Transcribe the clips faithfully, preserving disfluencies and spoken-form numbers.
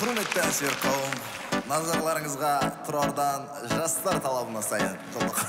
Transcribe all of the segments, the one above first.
Құрметті әншілер қауым, назарларыңызға Тұрардан жастар талабына сайын қылдық.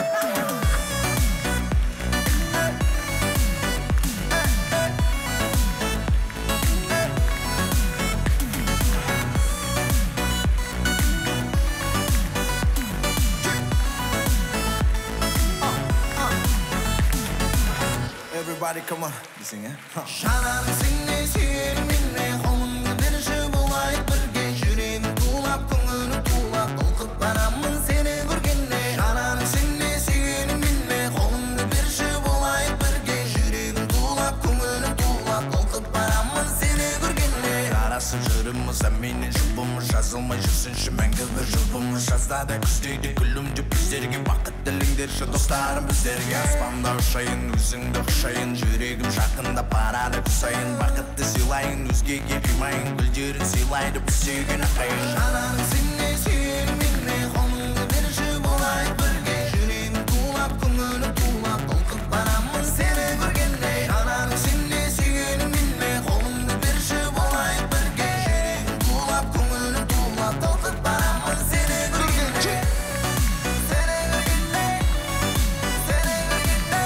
Everybody come on, you sing it. Şanan seni sevminle kolumda bir şey bulayıp birge yüreğim tuğlap ko'nglim tuğlap толқып барамын seni көргенде Şanan seni sevminle kolumda bir şey bulayıp birge yüreğim tuğlap ko'nglim tuğlap толқып барамын seni көргенде Жарасып жүрміз sen менің жұбымыз жазылмай жүрсінші мәңгі бір жұбымыз жазда да күздейді күлімді біздерге бақыт тіліңдерші достарым біздерге аспанда ұшайын өзіңді құшайын жүрегім жақында барады күн сайын бақытты сыйлайын өзгеге қимайын гүлдерін сыйлайды біз сүйген ағайын Şanan seni sevminle kolumda bir şey bulayıp birge yüreğim tuğlap ko'nglim tuğlap толқып барамын seni көргенде Şanan seni sevminle kolumda bir şey bulayıp birge yüreğim tuğlap ko'nglim tuğlap толқып барамын seni көргенде Seni көргенде Seni көргенде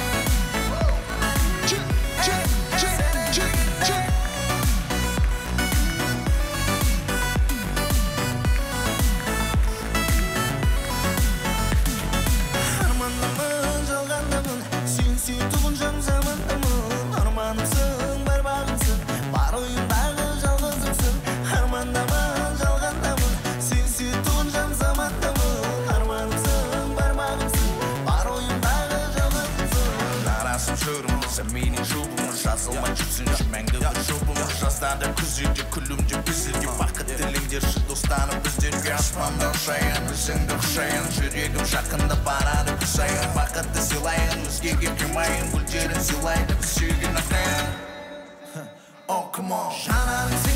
Çık çık çık çık çık Armanымын жалғандымын сен сүйтуғын жан замандымын арманымсың бар бағымсың бар ойымдағы жалғызымсың армандамын жалғандамын сен сүйтуғын жан замандымын арманымсың бар бағымсың бар ойымдағы жалғызымсың Жарасып жүрміз sen менің жұбымыз жазылмай жүрсінші мәңгі бір жұбымыз жазда да күзде күлімде біздерге бақыт тіліңдерші достарым біздерге аспанда ұшайын өзіңді құшайын жүрегім жақында барады күн сайын бақытты сыйлайын өзгеге қимайын гүлдерін сыйлайды біз сүйген ағайын Oh come on Şanan